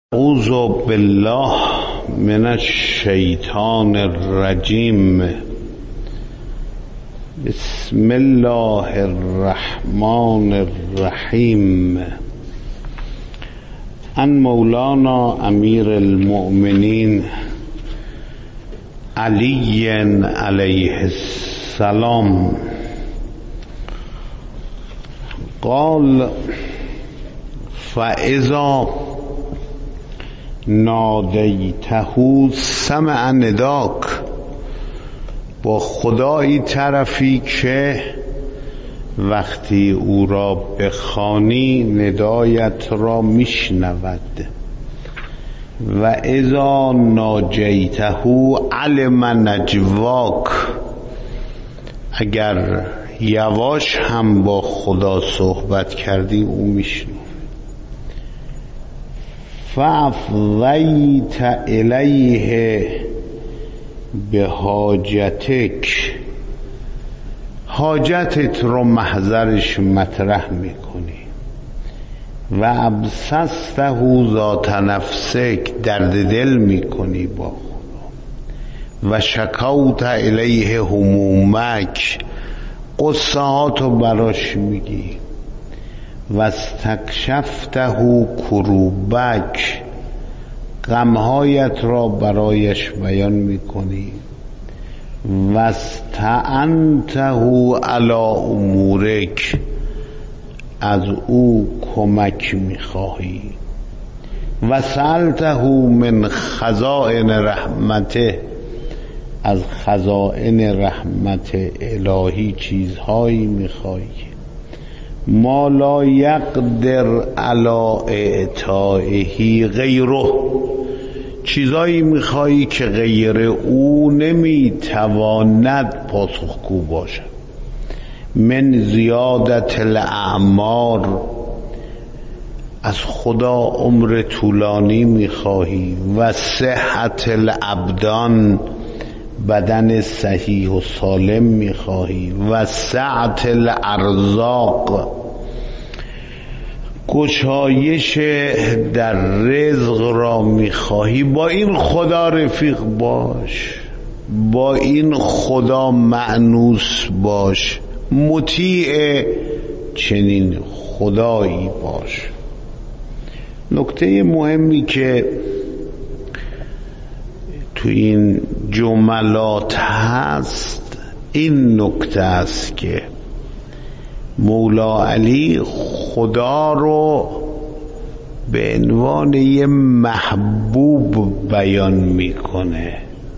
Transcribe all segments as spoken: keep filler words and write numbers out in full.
اعوذ بالله من الشیطان الرجیم. بسم الله الرحمن الرحیم. عن مولانا امیر المؤمنین علی علیه السلام قال: فاذا نادیته سمع نداک. با خدایی طرفی که وقتی او را بخوانی ندایت را میشنود. و اذا ناجیته علم نجواک. اگر یواش هم با خدا صحبت کردی او میشنود. فافضیت الیه بحاجتک. حاجتت رو محضرش مطرح میکنی. و ابسسته ذات نفسک. درد دل میکنی با خدا. و شکوت الیه همومک. قصه هاتو براش میگی. و استکشفته کروبک. غمهایت را برایش بیان میکنی. و استعنته علی امورک. از او کمک میخواهی. و سألته من خزائن رحمته. از خزائن رحمت الهی چیزهایی میخواهی ما لا یقدر علی اعطائه غیره. چیزایی میخوایی که غیر او نمیتواند پاسخگو باشد. من زیادت الاعمار. از خدا عمر طولانی میخواهی. و صحت الابدان. بدن صحیح و سالم میخواهی. و سعت الارزاق. گشایش در رزق را میخواهی. با این خدا رفیق باش. با این خدا مأنوس باش. مطیع چنین خدایی باش. نکته مهمی که تو این جملات هست این نکته است که مولا علی خدا رو به عنوان یه محبوب بیان میکنه،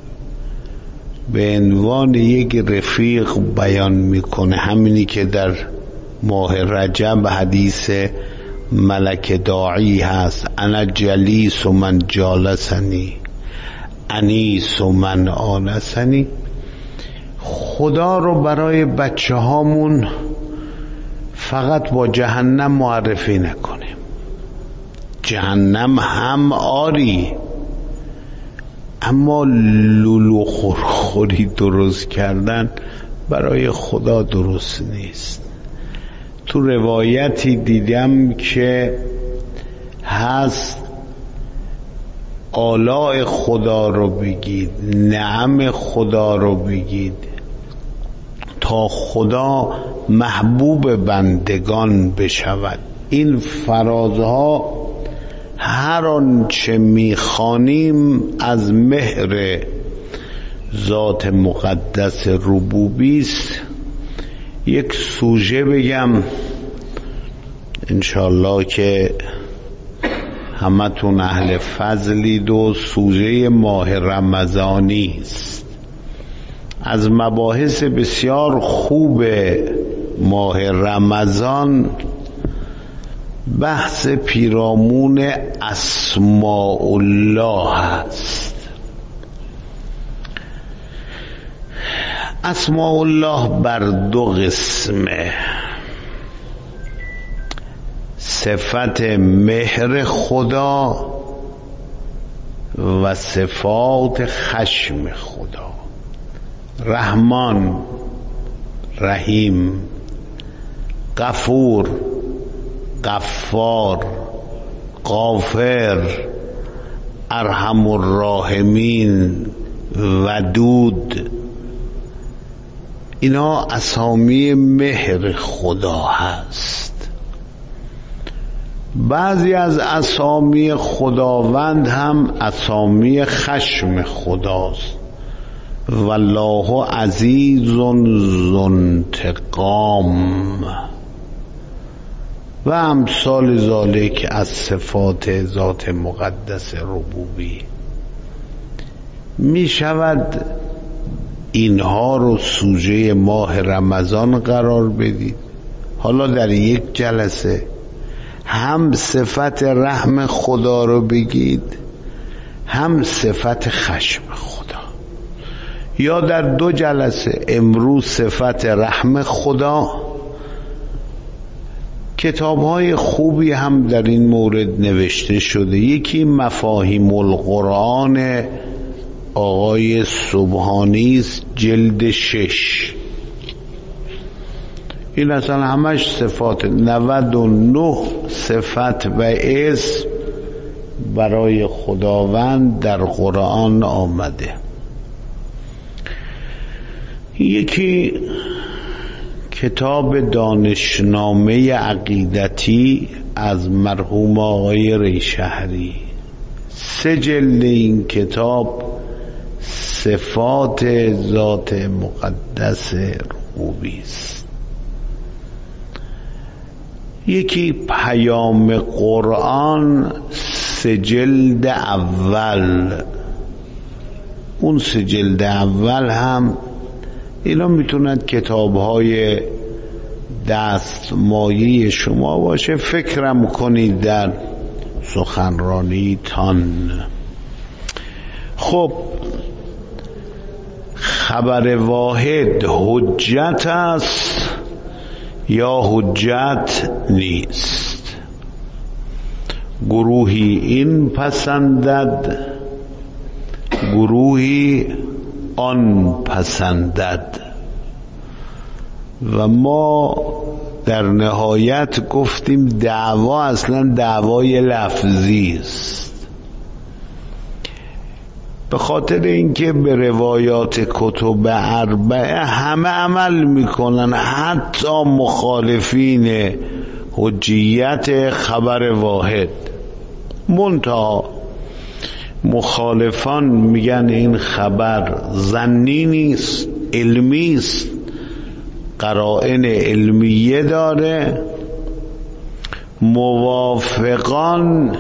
به عنوان یک رفیق بیان میکنه. همینی که در ماه رجب حدیث ملک داعی هست: انا جلیس و من جالسنی، انیس و من آنسنی. خدا رو برای بچه هامون فقط با جهنم معرفی نکنیم. جهنم هم آری، اما لولو خورخوری درست کردن برای خدا درست نیست. تو روایتی دیدم که هست آلاء خدا رو بگید، نعم خدا رو بگید تا خدا محبوب بندگان بشود. این فرازها هر آنچه میخوانیم از مهر ذات مقدس ربوبی است. یک سوژه بگم انشالله که همتون اهل فضلید و سوژه ماه رمضانی است. از مباحث بسیار خوب ماه رمضان بحث پیرامون اسماء الله است. اسماء الله بر دو قسمه: صفت مهر خدا و صفات خشم خدا. رحمان، رحیم، غفور، غفار، غافر، ارحم الراحمین، ودود، اینا اسامی مهر خدا هست. بعضی از اسامی خداوند هم اسامی خشم خداست. والله عزیز ذو انتقام و امثال ذالک از صفات ذات مقدس ربوبی. می شود اینها رو سوژه ماه رمضان قرار بدید. حالا در یک جلسه هم صفت رحم خدا رو بگید، هم صفت خشم خدا، یا در دو جلسه، امروز صفت رحم خدا. کتاب‌های خوبی هم در این مورد نوشته شده. یکی مفاهیم القرآن آقای سبحانی است، جلد شش. این اصلا همش صفات، نود و نه صفت و اسم برای خداوند در قرآن آمده. یکی کتاب دانشنامه عقیدتی از مرحوم آقای ریشهری، سه جلد این کتاب صفات ذات مقدس ربوبی است. یکی پیام قرآن، سه جلد اول. اون سه جلد اول هم اینا میتونند کتاب‌های دستمایه شما باشه. فکرم کنید در سخنرانی تان. خب خبر واحد حجت است یا حجت نیست؟ گروهی این پسندد، گروهی آن پسندد. و ما در نهایت گفتیم دعوا اصلا دعوای لفظی است، به خاطر اینکه به روایات کتب اربعه همه عمل میکنن، حتی مخالفین حجیت خبر واحد. منتها مخالفان میگن این خبر ظنی نیست، علمی است، قرائن علمیه داره. موافقان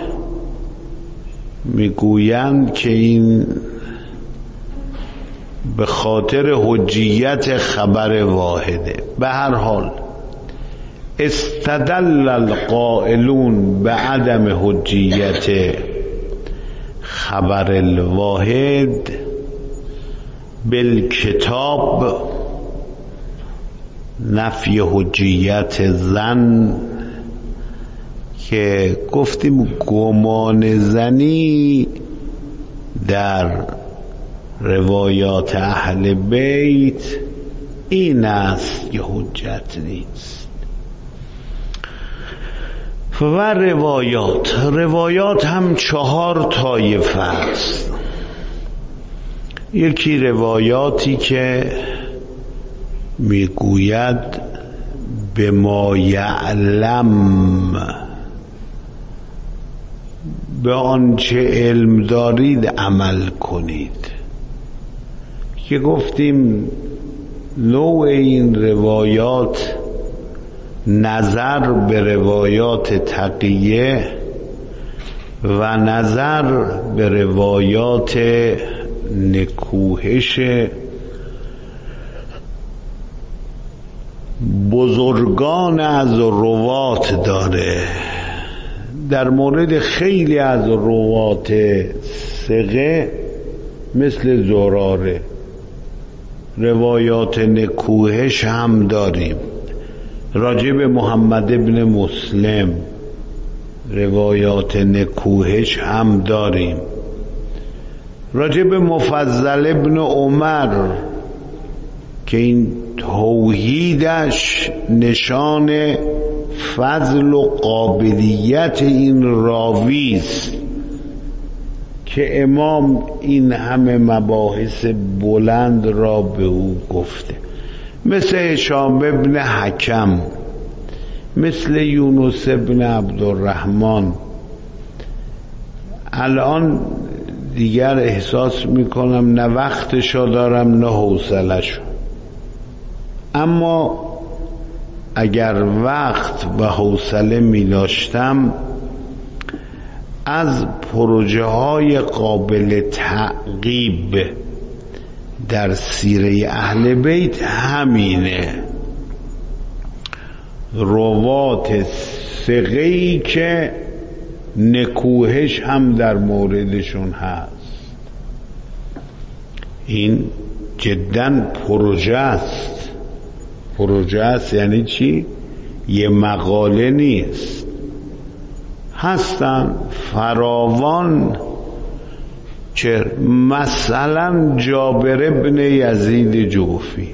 میگویند که این به خاطر حجیت خبر واحده. به هر حال استدل القائلون به عدم حجیت خبر الواحد بالکتاب، نفی حجیت ظن، که گفتیم گمان زنی در روایات اهل بیت این است که حجت نیست. و روایات روایات هم چهار طایفه است. یکی روایاتی که میگوید به ما یعلم، به آنچه علم دارید عمل کنید، که گفتیم نوع این روایات نظر به روایات تقیه و نظر به روایات نکوهش بزرگان از روات داره. در مورد خیلی از روات ثقه مثل زراره روایات نکوهش هم داریم. راجب محمد ابن مسلم روایات نکوهش هم داریم. راجب مفضل ابن عمر که این توحیدش نشان فضل و قابلیت این راوی است که امام این همه مباحث بلند را به او گفته، مثل هشام ابن حکم، مثل یونس ابن عبدالرحمن. الان دیگر احساس میکنم نه وقتشو دارم نه حوصله‌شو، اما اگر وقت و حوصله می داشتم از پروژه های قابل تعقیب در سیره اهل بیت همینه، روات ثقه‌ای که نکوهش هم در موردشون هست. این جداً پروژه است. پروژه است یعنی چی؟ یه مقاله نیست، هستن فراوان. چه مثلا جابر ابن یزید جوفی،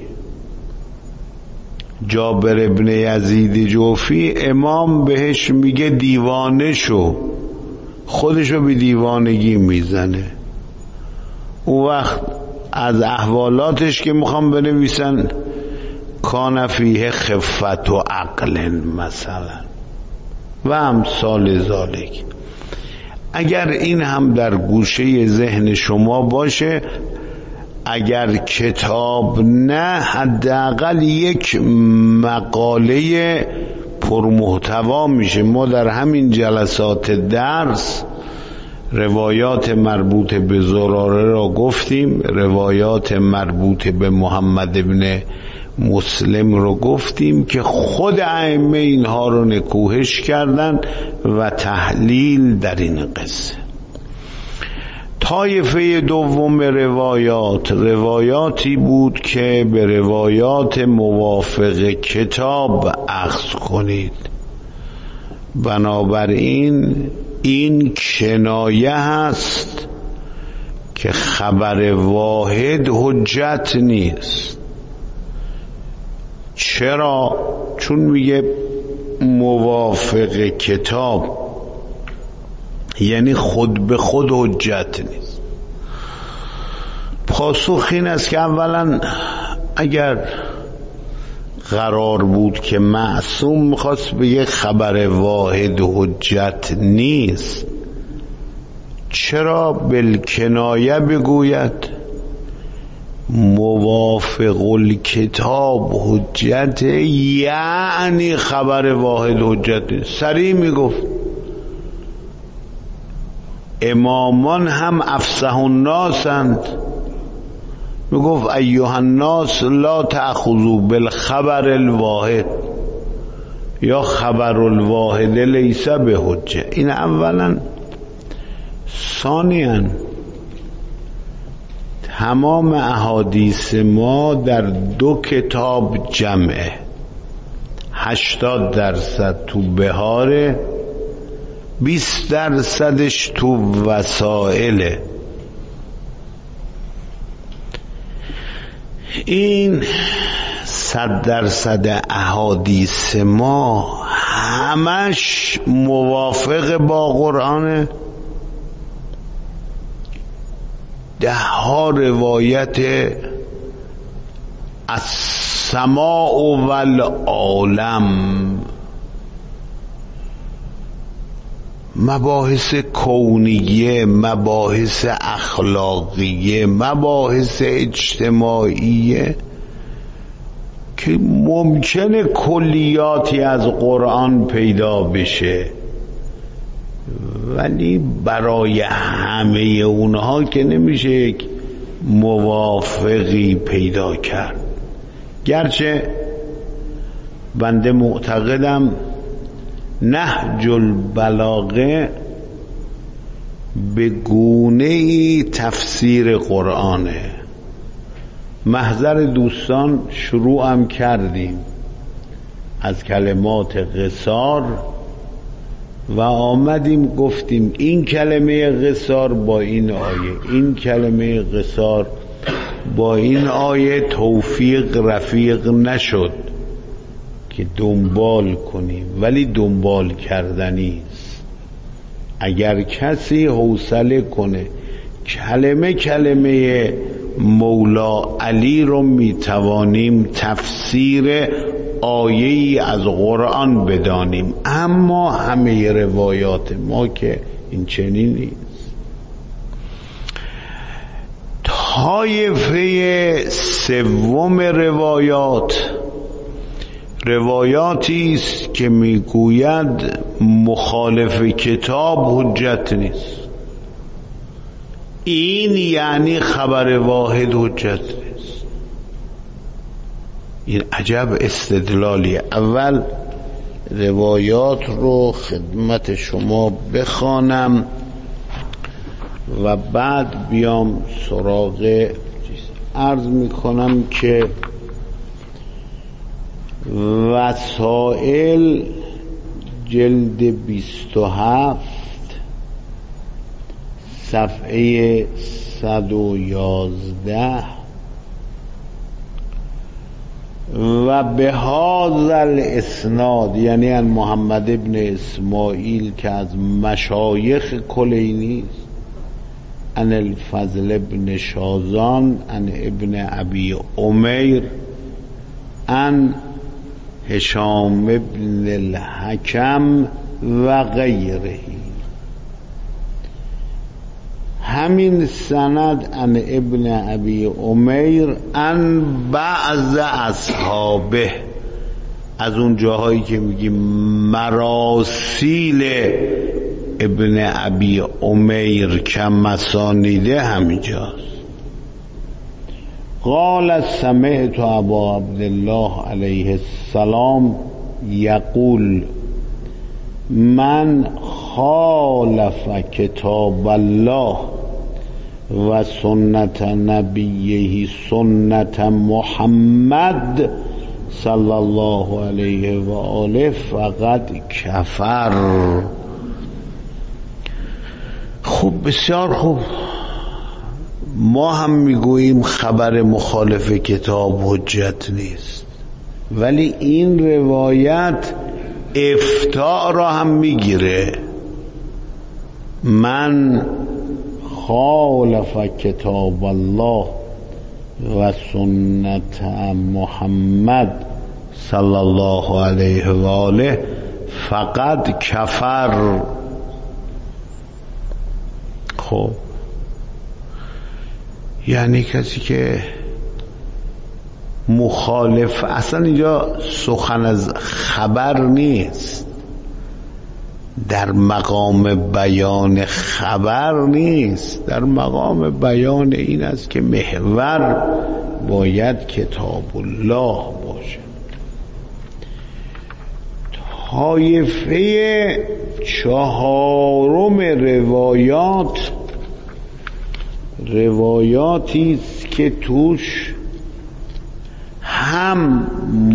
جابر ابن یزید جوفی امام بهش میگه دیوانه شو، خودشو به دیوانگی میزنه. اون وقت از احوالاتش که میخوام بنویسن کان فیه خفت و عقل مثلا و امثال ذالک. اگر این هم در گوشه ذهن شما باشه، اگر کتاب نه حداقل یک مقاله پرمحتوا میشه. ما در همین جلسات درس روایات مربوط به زراره را گفتیم، روایات مربوط به محمد ابن مسلم رو گفتیم که خود ائمه اینها رو نکوهش کردن و تحلیل در این قصه. طایفه دوم روایات روایاتی بود که به روایات موافق کتاب اخذ کنید. بنابراین این کنایه هست که خبر واحد حجت نیست. چرا؟ چون میگه موافق کتاب، یعنی خود به خود حجت نیست. پاسخ این است که اولا اگر قرار بود که معصوم میخواست بگه خبر واحد حجت نیست، چرا بالکنایه بگوید موافق الکتاب حجت، یعنی خبر واحد حجت نیست؟ سریع میگفت. امامان هم افصح الناسند، میگفت ایها الناس لا تأخذوا بالخبر الواحد یا خبر الواحد لیس بحجه. این اولا. ثانیاً تمام احادیث ما در دو کتاب جمعه، هشتاد درصد تو بهاره، بیست درصدش تو وسائله. این صد درصد احادیث ما همش موافق با قرآنه. ده ها روایت السماء والعالم، مباحث کونیه، مباحث اخلاقیه، مباحث اجتماعیه که ممکنه کلیاتی از قرآن پیدا بشه، ولی برای همه اونها که نمیشه یک موافقی پیدا کرد. گرچه بنده معتقدم نهج البلاغه به گونه‌ای تفسیر قرآنه. محضر دوستان شروع هم کردیم از کلمات قصار و آمدیم گفتیم این کلمه قصار با این آیه، این کلمه قصار با این آیه توفیق رفیق نشد که دنبال کنیم، ولی دنبال کردنی است. اگر کسی حوصله کنه کلمه کلمه مولا علی رو میتوانیم تفسیر آیه‌ای از قرآن بدانیم، اما همه روایات ما که این چنین نیست. طایفه سوم روایات روایاتی است که میگوید مخالف کتاب حجت نیست. این یعنی خبر واحد حجت نیست. این عجب استدلالیه. اول روایات رو خدمت شما بخوانم و بعد بیام سراغ عرض میکنم که وسائل جلد بیست و هفت صفحه صد و یازده و به هذا الاسناد، یعنی ان محمد ابن اسماعیل که از مشایخ کلینی است، ان الفضل ابن شازان ان ابن ابی امیر ان هشام ابن الحکم و غیره. همین سند ان ابن ابی امیر ان بعض اصحابه، از اون جاهایی که میگیم مراسیل ابن ابی امیر که مسانیده همینجاست. قال سمعت ابا عبدالله علیه السلام یقول من خالف کتاب الله و سنت نبیه سنت محمد صلی الله علیه و آله فقط کفر. خوب، بسیار خوب. ما هم میگوییم خبر مخالف کتاب حجت نیست، ولی این روایت افتاء را هم میگیره. من خالف کتاب الله و سنت محمد صلی الله علیه و آله فقط کفر. خب یعنی کسی که مخالف، اصلا اینجا سخن از خبر نیست، در مقام بیان خبر نیست، در مقام بیان این است که محور باید کتاب الله باشه. طایفه چهارم روایات روایاتی است که توش هم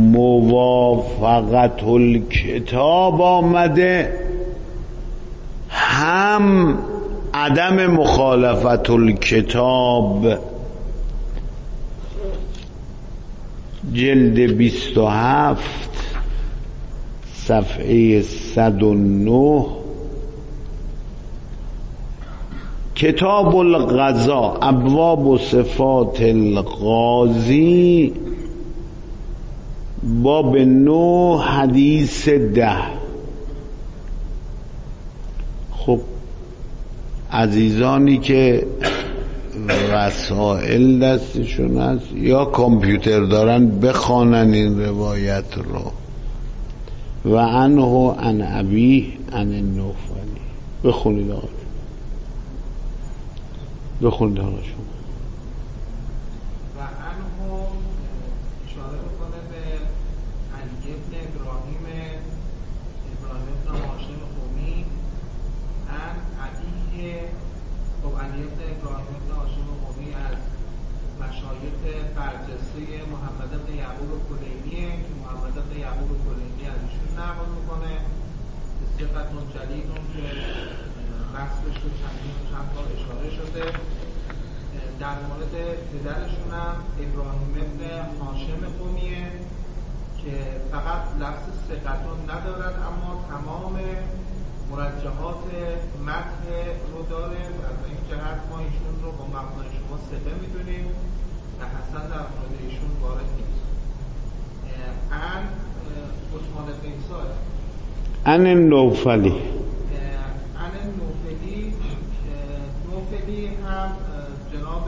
موافقت الکتاب آمده، هم عدم مخالفت الکتاب. جلد بیست و هفت صفحه صد و نه، کتاب القضا ابواب و صفات القاضی باب نو حدیث ده. خب عزیزانی که وسائل دستشون هست یا کامپیوتر دارن بخوانن این روایت رو. و عنه عن ابیه عن النوفلی. بخونید آقا، بخونید آقا شما. و عنه اشاره بکنه به علی ابن ابراهیم ابراهیم ابن هاشم قمی عن ابیه. خب علی ابن ابراهیم ابن هاشم قمی از مشایخ برجسته محمد ابن یعقوب کلینیه که محمد ابن یعقوب کلینی از ایشون نقل میکنه. ثقت جلیلون که بحثش رو چندین چند بار اشاره شده. در مورد پدرشون هم ابراهیم ابن هاشم قمیه که فقط لفظ ثقتون ندارد اما تمام مرجحات متن رو داره و از این جهت ما ایشون رو با مبنای شما ثقه میدونیم و حسن در مورد ایشون وارد نیست. ان عثمان بن عیسی ان نوفلی ان نوفلی نوفلی هم جناب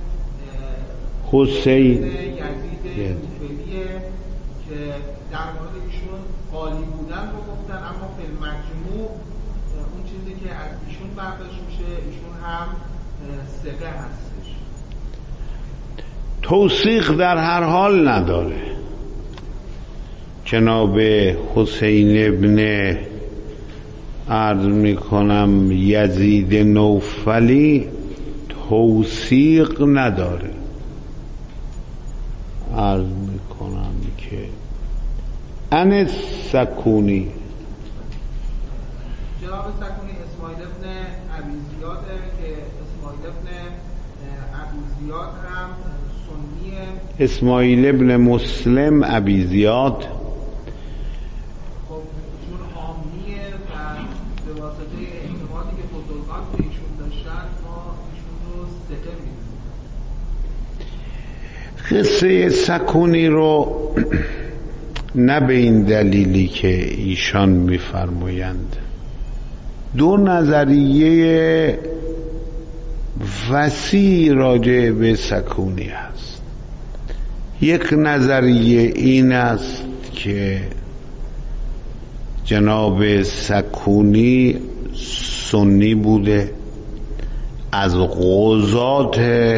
حسین یزید نوفلیه که در مورد ایشون قالی بودن رو گفتن، اما فی المجموع اون چیزی که از ایشون برداشت میشه ایشون هم ثقه هستش. توثیق در هر حال نداره. جناب حسین ابن عرض میکنم یزید نوفلی توثیق نداره. عرض میکنم که ان سکونی جناب سکونی اسماعیل ابن ابی زیاده که اسماعیل ابن ابی زیاد هم سنیه. اسماعیل ابن مسلم ابی زیاد خب چون عامیه و به واسطه اعتمادی که بزرگان به ایشون داشتن ما ایشون رو ثقه میدونیم. قصه سکونی رو نه به این دلیلی که ایشان میفرمایند، دو نظریه وسیع راجع به سکونی هست. یک نظریه این است که جناب سکونی سنی بوده، از قضات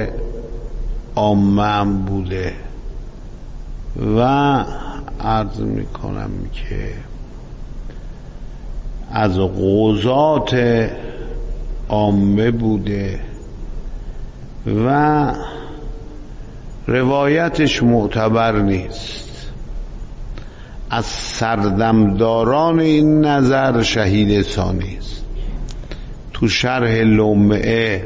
عامه بوده و عرض میکنم که از قضات عامه بوده و روایتش معتبر نیست. از سردمداران این نظر شهید ثانی است. تو شرح لمعه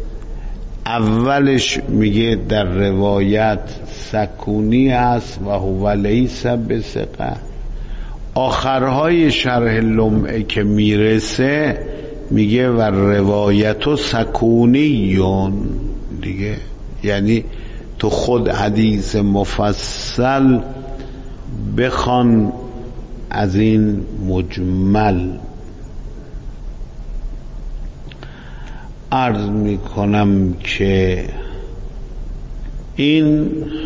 اولش میگه در روایت سکونی است و هو لیس بثقه. آخرهای شرح لمعه که میرسه میگه و روایت سکونیون دیگه، یعنی تو خود حدیث مفصل بخوان از این مجمل. عرض میکنم که این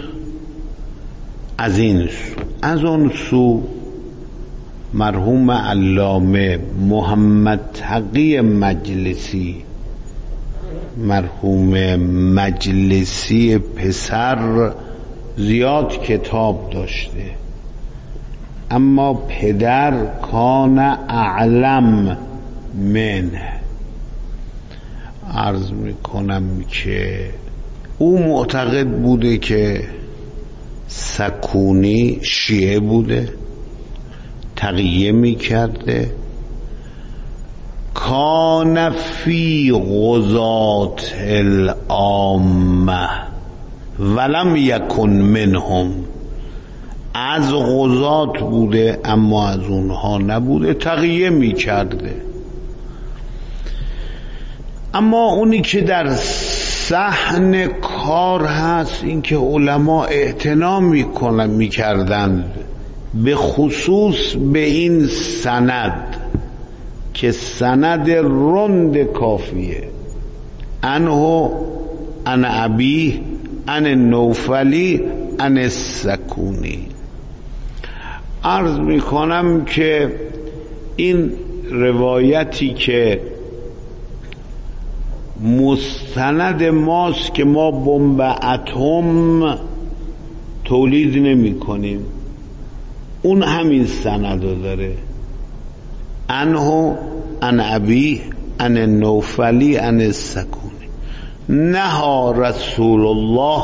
از این سو. از اون سو مرحوم علامه محمد تقی مجلسی، مرحوم مجلسی پسر، زیاد کتاب داشته، اما پدر کان اعلم منه. عرض میکنم که او معتقد بوده که سکونی شیعه بوده، تقیه میکرده، کان فی غزات العامه ولم یکن منهم، از غزات بوده اما از اونها نبوده، تقیه میکرده. اما اونی که در صحن کار هست این که علما اعتنا میکنن میکردند به خصوص به این سند که سند رند کافیه، انه ان ابی ان نوفلی ان سکونی. عرض میکنم که این روایتی که مستند ماست که ما بمب اتم تولید نمی کنیم، اون همین سند رو داره، انه ان ابی ان نوفلی ان سکونی. نهى رسول الله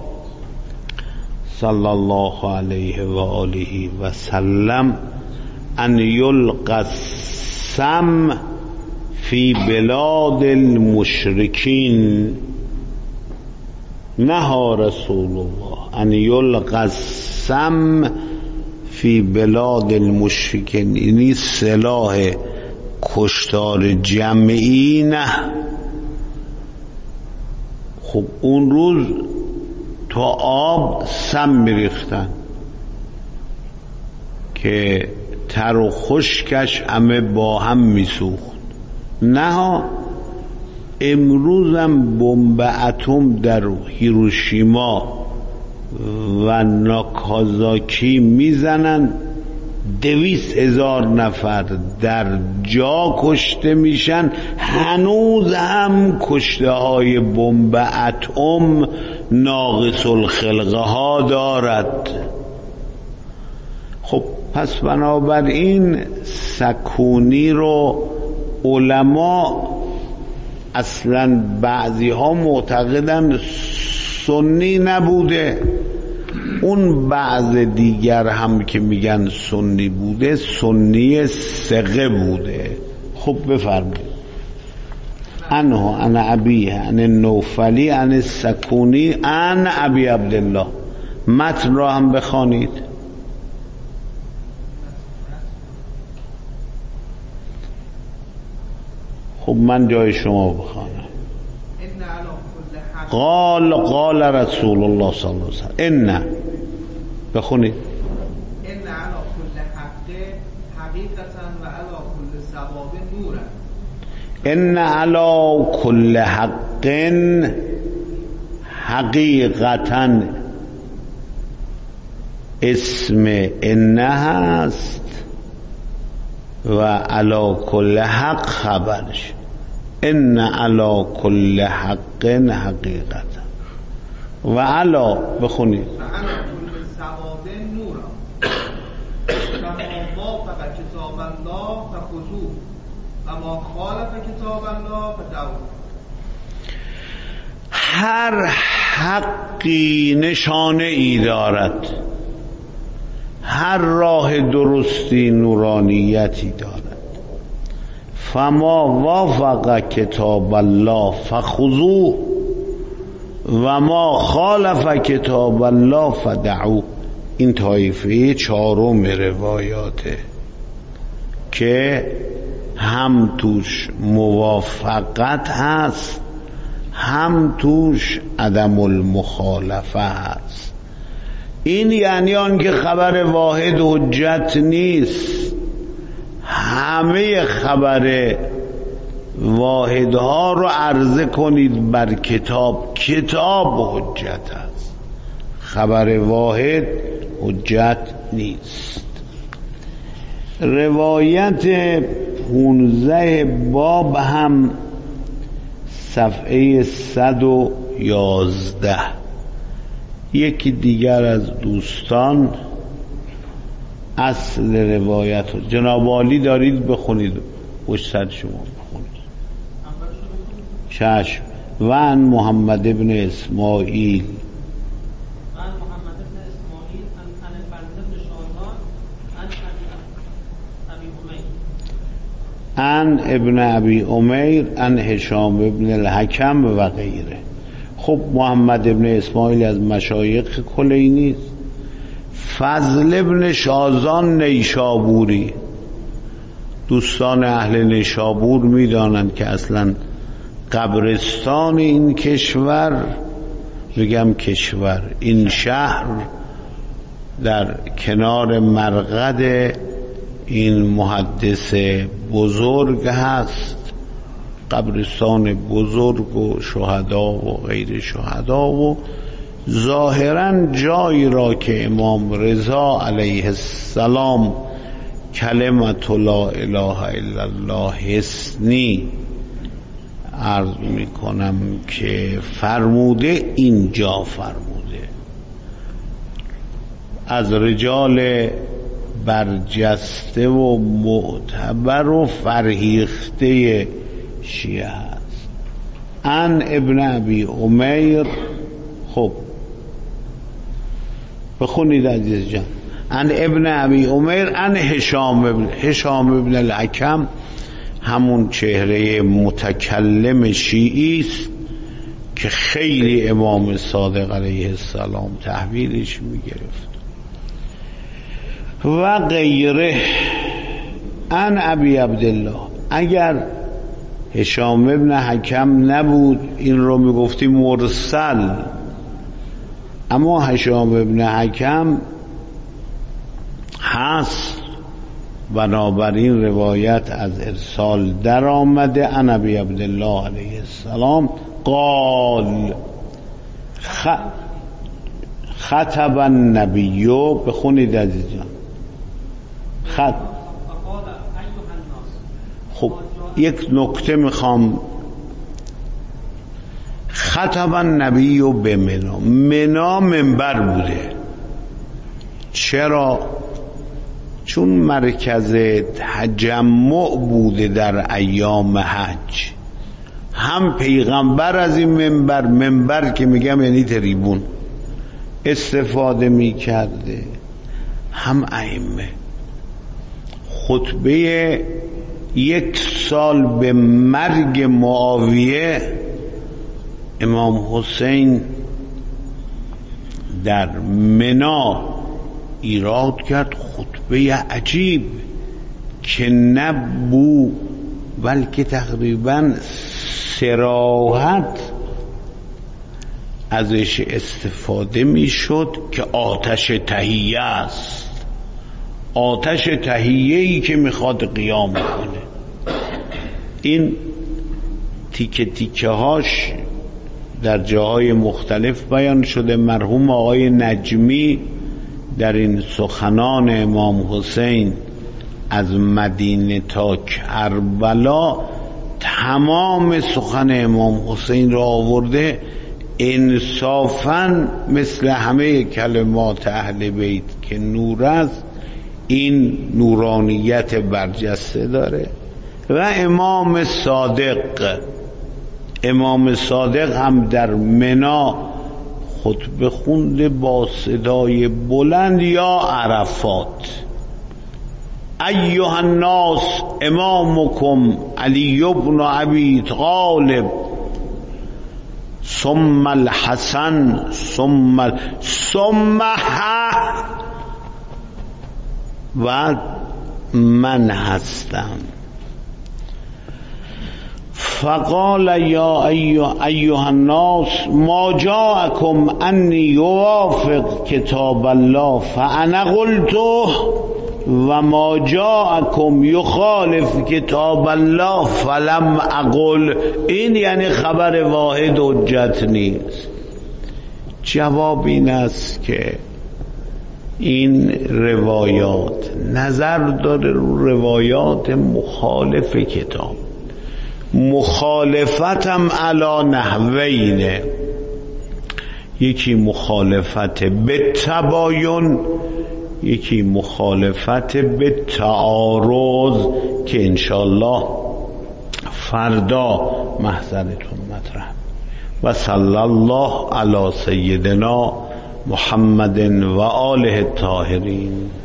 صلی الله علیه و آله و سلم ان یلقى السم فی بلاد المشرکین. نهى رسول الله ان یلقى السم فی بلاد المشرکین، یعنی سلاح کشتار جمعی نه، خب اون روز تا آب سم میریختن که تر و خشکش همه با هم میسوخت. نه ها، امروزم بمب اتم در هیروشیما و ناکازاکی میزنن، دویست هزار نفر در جا کشته میشن، هنوز هم کشته های بمب اتم ناقص الخلقه ها دارد. خب پس بنابراین سکونی رو علما اصلا بعضی ها معتقدن سنی نبوده، اون بعض دیگر هم که میگن سنی بوده سنی ثقه بوده. خب بفرمایید. انه انا ابیه ان نوفلی ان سکونی ان ابی عبدالله. متن را هم بخوانید. خب من جای شما بخوانم. قال قال رسول الله صلی الله علیه وسلم ان، بخونید. ان علی کل حق حقیقتا و علی کل ثواب نورا. ان علی کل حق حقیقتا اسم ان هست و علی کل حق خبرش. ان علی کل حق حقیقتا و علی، بخونید. و علی کل ثواب نورا فما وافق کتاب الله فخذوه و ما خالف کتاب الله فدعوه. هر حقی نشانه ای دارد، هر راه درستی نورانیتی دارد. فما وافق کتاب الله فخذوه و ما خالف کتاب الله فدعوه. این طایفه چهارم روایاته که هم توش موافقت هست هم توش عدم المخالفه هست. این یعنی آن که خبر واحد حجت نیست، همه خبر واحدها رو عرضه کنید بر کتاب، کتاب حجت است، خبر واحد حجت نیست. روایت پونزده باب هم صفحه صد و یازده. یکی دیگر از دوستان اصل روایت رو جناب عالی دارید بخونید، پشت سر شما بخونید. چشم. و ان محمد ابن اسماعیل ان ابن ابی امیر ان هشام ابن الحکم و غیره. خب محمد ابن اسماعیل از مشایخ کلینی است. فضل ابن شازان نیشابوری، دوستان اهل نیشابور میدانند که اصلا قبرستان این کشور، بگم کشور، این شهر در کنار مرقد این محدث بزرگ هست، قبرستان بزرگ و شهدا و غیر شهدا، و ظاهرا جایی را که امام رضا علیه السلام کلمت لا اله الا الله حسنی عرض می کنم که فرموده، اینجا فرموده. از رجال برجسته و معتبر و فرهیخته شیعه هست. ان ابن ابی امیر. خب بخونید عزیز جان. ان ابن ابی امیر ان هشام ابن هشام ابن الحکم، همون چهره متکلم شیعی است که خیلی امام صادق علیه السلام تحویلش میگرفت. و غیره ان ابی عبدالله. اگر هشام ابن حکم نبود، این رو میگفتی مرسل. اما هشام ابن حکم هست، بنابراین روایت از ارسال در آمده. عن ابی عبدالله علیه السلام قال خ... خطب النبی، بخونید عزیزان. خط خب یک نکته میخوام. خطب النبی به منا، منا منبر بوده. چرا؟ چون مرکز تجمع بوده در ایام حج. هم پیغمبر از این منبر، منبر که میگم یعنی تریبون، استفاده میکرده، هم ائمه. خطبه یک سال به مرگ معاویه امام حسین در منا ایراد کرد. خطبه عجیب که نبو بلکه تقریبا صراحت ازش استفاده میشد که آتش تهیه است، آتش تهیه‌ای که میخواد قیام کنه. این تیکه تیکه هاش در جاهای مختلف بیان شده. مرحوم آقای نجمی در این سخنان امام حسین از مدینه تا کربلا تمام سخن امام حسین را آورده. انصافاً مثل همه کلمات اهل بیت که نور است، این نورانیت برجسته داره. و امام صادق، امام صادق هم در منا خطبه خونده با صدای بلند. یا عرفات ایها الناس امامکم علی بن ابی طالب ثم الحسن ثم ثم و من هستم. فقال یا ایها الناس ما جاءکم انی یوافق کتاب الله فانا قلته و ما جاءکم یخالف کتاب الله فلم اقل. این یعنی خبر واحد حجت نیست. جواب این است که این روایات نظر داره رو روایات مخالف کتاب. مخالفتم علا نحوینه، یکی مخالفت به تباین، یکی مخالفت به تعارض که انشالله فردا محضرتون مطرح. و صلی الله علی سیدنا محمد و آله الطاهرین.